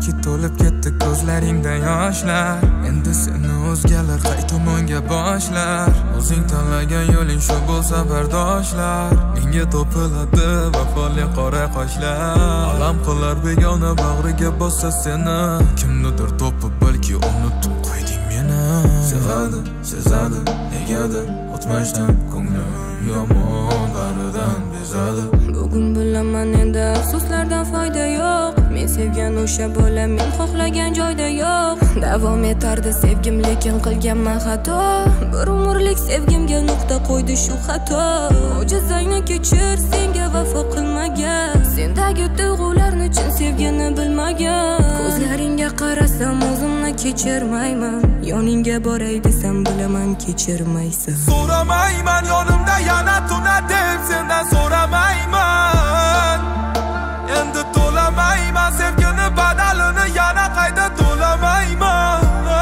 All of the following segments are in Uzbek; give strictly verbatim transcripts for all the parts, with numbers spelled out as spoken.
balki to'lib ketdi ko'zlaringda yoshlar. Endi seni o'zgalar qay tomonga boshlar. O'zing tanlagan yo'ling shu bo'lsa bardoshlar. Menga to'piladi vafoli qora qoshlar. Alam qilar begona bag'riga bossa seni. Kimnidir topib balki unutib qo'yding meni. Sevadi, sezadi, negadir o'tmashdan ko'nglim yomon baridan bezadi. Bugun bilaman endi afsuslardan foyda yo'q. Men sevgan o'sha bola men xohlagan joyda yo'q. Davom etardi sevgim lekin qilganman xato. Bir umrlik sevgimga nuqta qo'ydi shu xato. Ojizangni kechir, senga vafo qilmagan. Sendagi tuyg'ularni chin sevgini bilmagan. Ko'zlaringga qarasam o'zimni kechirmayman. Yoningga boray desam bilaman kechirmaysan. So'ramayman yonimda yana tuna deb sendan so'ramayman. Endi to'lamayman sevgini badalini yana qayta to'lamayman.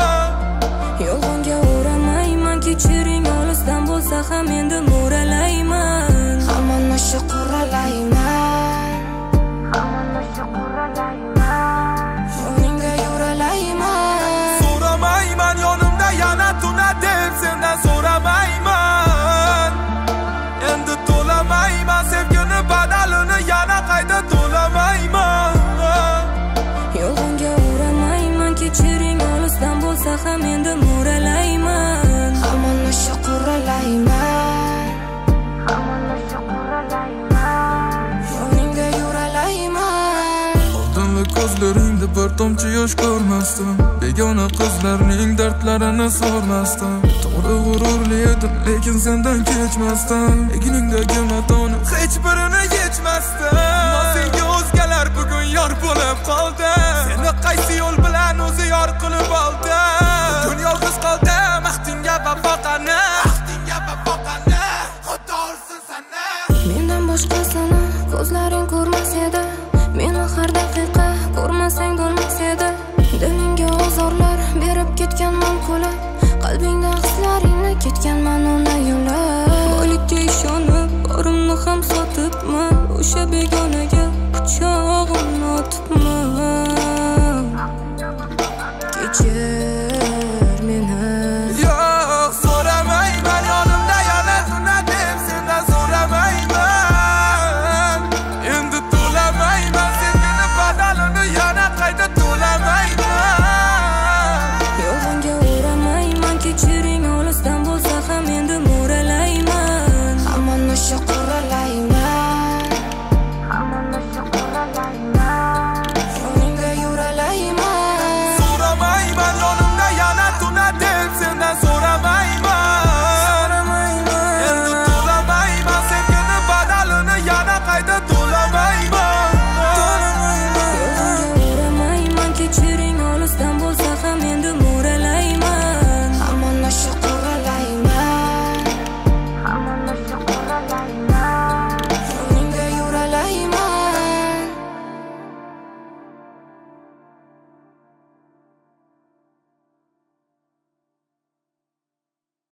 Yolg'onga o'ramayman, kechiring olisdan bo'lsa ham endi mo'ralayman. Hammani shu quralayman, hammani shu quralayman, yoningga yuralayman. So'ramayman yonimda yana tuna deb sendan so'ramayman. Endi to'lamayman sevgini badalini yana qayta to'lamayman. Yolg'onga o'ramayman, kechiring olisdan bo'lsa ham endi mo'ralayman. Hammani shu quralayman, hammani shu quralayman, yoningga yuralayman. Oldingi ko'zlaringda bir tomchi yosh ko'rmasdim. Begona qizlarning dardlarini so'rmasdim. To'g'ri g'ururli edim lekin sendan kechmasdim. Egningdagi matoni hech birini yechmasdim. Senga o'zgalar bugun yor bo'lib qoldi. Seni qaysi yo'l bilan o'zi yor qilib oldi. Bugun yolg'iz qoldim, vaqtingga vafo qani, vaqtingga vafo qani, xudo ursin seni. Mendan boshqasini ko'zlaring ko'rmas edi. Meni har daqiqa ko'rmasang bo'lmas edi. Dilingga ozorlar berib ketganman kulib. Qalbingda hislaringni ketganman uni yo'lab. Boylikka ishonib borimni ham sotibman. O'sha begonaga quchog'imni otibman. Kechir meni. Yo'q, so'ramayman yonimda yana tuna deb sendan so'ramayman. Endi to'lamayman sevgini badalini yana qayta